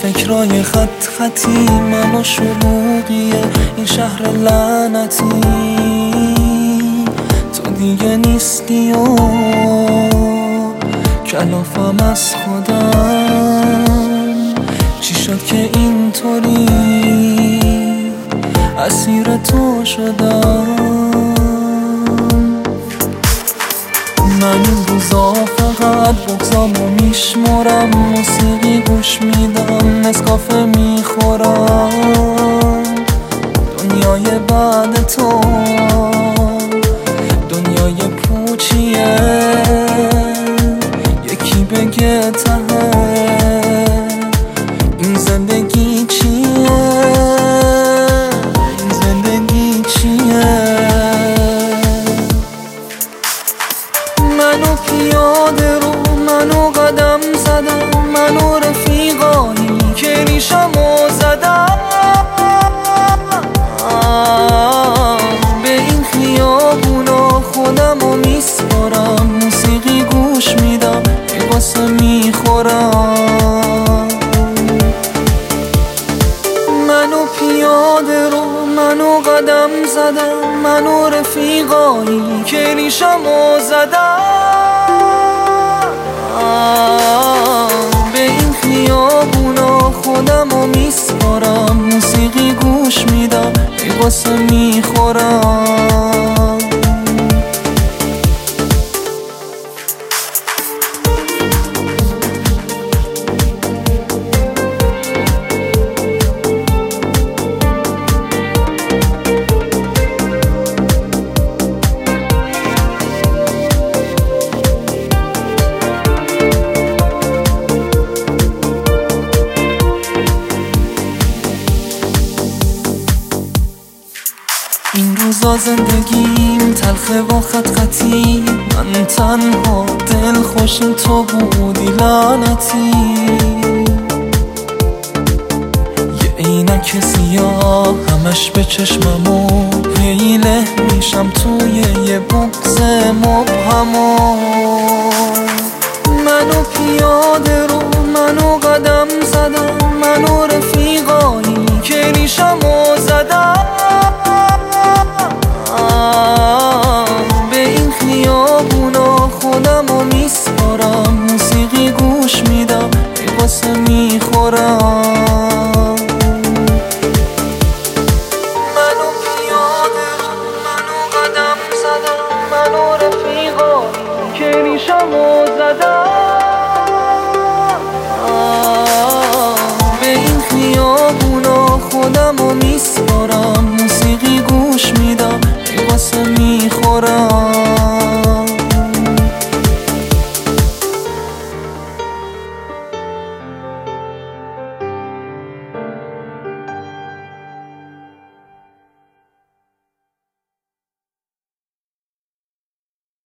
فکرای خط خطی من و شلوغیه این شهر لعنتی. تو دیگه نیستی و کلافم از خودم. چی شد که اینطوری اسیر تو شدم؟ من این روزا فقط بغضامو میشمرم، موسیقی گوش میدم، نسکافه میخورم. دنیای بعد تو دنیای پوچیه، یکی بگه ته این زندگی چیه، این زندگی چیه. منو پیاده رو منو قدم زدم، منو رفیقایی که ریشمو زدم. به این خیابونا خودمو میسپارم، موسیقی گوش میدم، واسه میخورم. منو پیاده رو منو قدم زدم، منو رفیقایی که ریشمو زدم. به این خیابونا خودمو میسپارم، موسیقی گوش میدم، واسه میخورم. این روزا زندگیم تلخه و خط خطی، من تنها دل خوشم تو بودی لعنتی. یه عینک سیاه همش به چشممو پیله میشم توی یه بغض مبهمو. منو پیاده رو منو قدم زدم، منو رفیقایی که ریشمو زدم.